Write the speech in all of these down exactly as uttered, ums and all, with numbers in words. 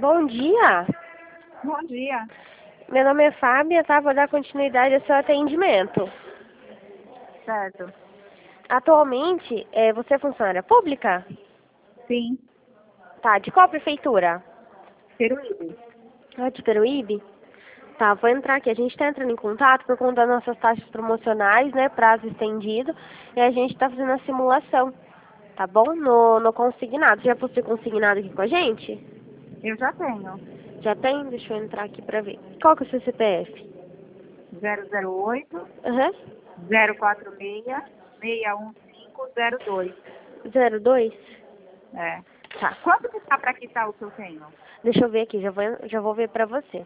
Bom dia. Bom dia. Meu nome é Fábia, tá? Vou dar continuidade ao seu atendimento. Certo. Atualmente, é, você é funcionária pública? Sim. Tá, de qual prefeitura? Peruíbe. Ah, de Peruíbe? Tá, vou entrar aqui. A gente está entrando em contato por conta das nossas taxas promocionais, né? Prazo estendido. E a gente está fazendo a simulação, tá bom? No, no consignado. Já possui consignado aqui com a gente? Eu já tenho. Já tem? Deixa eu entrar aqui pra ver. Qual que é o seu C P F? zero zero oito, Aham. zero quatro seis, seis um cinco zero dois. zero dois? É. Tá. Quanto que tá para quitar o que eu tenho? Deixa eu ver aqui, já vou, já vou ver pra você.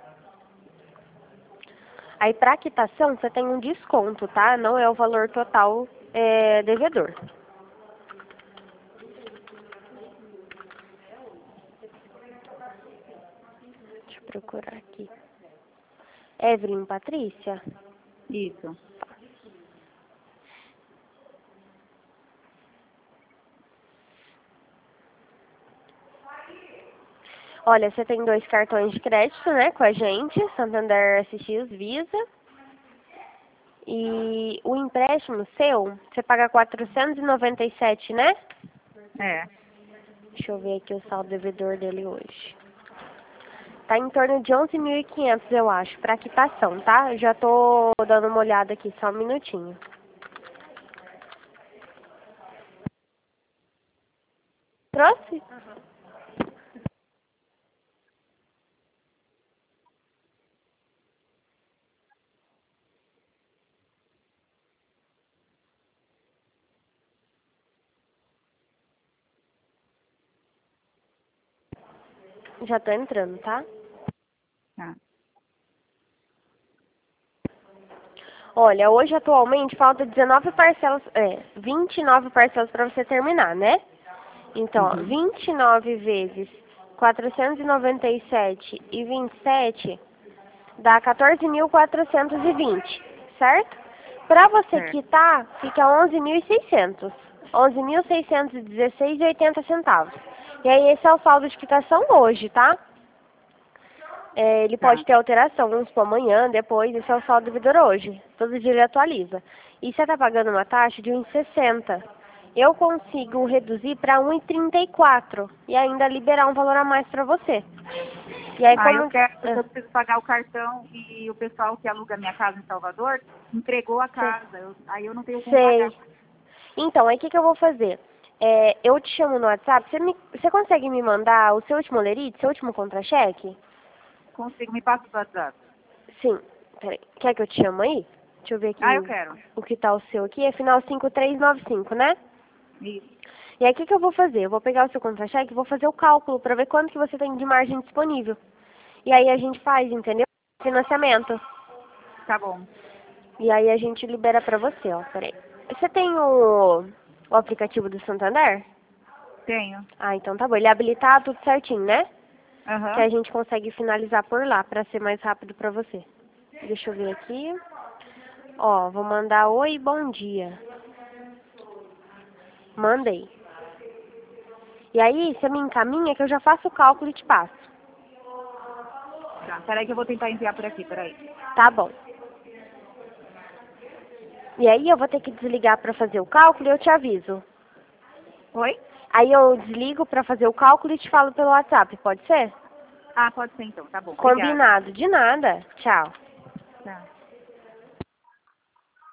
Aí pra quitação você tem um desconto, tá? Não é o valor total é, devedor. Deixa eu procurar aqui. Evelyn Patrícia? Isso. Olha, você tem dois cartões de crédito, né, com a gente, Santander S X Visa. E o empréstimo seu, você paga quatrocentos e noventa e sete, né? É. Deixa eu ver aqui o saldo devedor dele hoje. Tá em torno de onze mil e quinhentos, eu acho, pra quitação, tá? Eu já tô dando uma olhada aqui, só um minutinho. Trouxe? Já tô entrando, tá? Tá. Olha, hoje atualmente falta dezenove parcelas, é, vinte e nove parcelas pra você terminar, né? Então, ó, Uhum. vinte e nove vezes quatrocentos e noventa e sete e vinte e sete dá quatorze mil quatrocentos e vinte, certo? Para você Certo. quitar, fica onze mil e seiscentos. onze mil seiscentos e dezesseis e oitenta centavos. E aí esse é o saldo de quitação hoje, tá? É, ele Tá. pode ter alteração, vamos supor, amanhã, depois, esse é o saldo devedor hoje. Todo dia ele atualiza. E você está pagando uma taxa de um vírgula sessenta. Eu consigo reduzir para um vírgula trinta e quatro e ainda liberar um valor a mais para você. E aí Ah, eu como... quero, porque Ah, eu preciso pagar o cartão e o pessoal que aluga minha casa em Salvador entregou a sei. casa. Eu- aí eu não tenho como pagar. Sei. Então, aí o que, que eu vou fazer? É, eu te chamo no WhatsApp, você, me, você consegue me mandar o seu último lerite, seu último contra-cheque? Consigo, me passa o WhatsApp. Sim. Peraí, quer que eu te chamo aí? Deixa eu ver aqui Ah, eu o, quero. o que tá o seu aqui. É final cinco três nove cinco, né? Isso. E aí o que, que eu vou fazer? Eu vou pegar o seu contra-cheque e vou fazer o cálculo para ver quanto que você tem de margem disponível. E aí a gente faz, entendeu? Financiamento. Tá bom. E aí a gente libera pra você, ó. Peraí. Você tem o, o aplicativo do Santander? Tenho. Ah, então tá bom. Ele é habilitado tudo certinho, né? Que Aham. a gente consegue finalizar por lá pra ser mais rápido pra você. Deixa eu ver aqui. Ó, vou mandar oi, bom dia. Mandei. E aí, você me encaminha que eu já faço o cálculo e te passo. Tá. Peraí que eu vou tentar enviar por aqui, peraí. Tá bom. E aí eu vou ter que desligar pra fazer o cálculo e eu te aviso. Oi? Aí eu desligo pra fazer o cálculo e te falo pelo WhatsApp, pode ser? Ah, pode ser então, tá bom. Obrigada. Combinado. De nada. Tchau. Tá.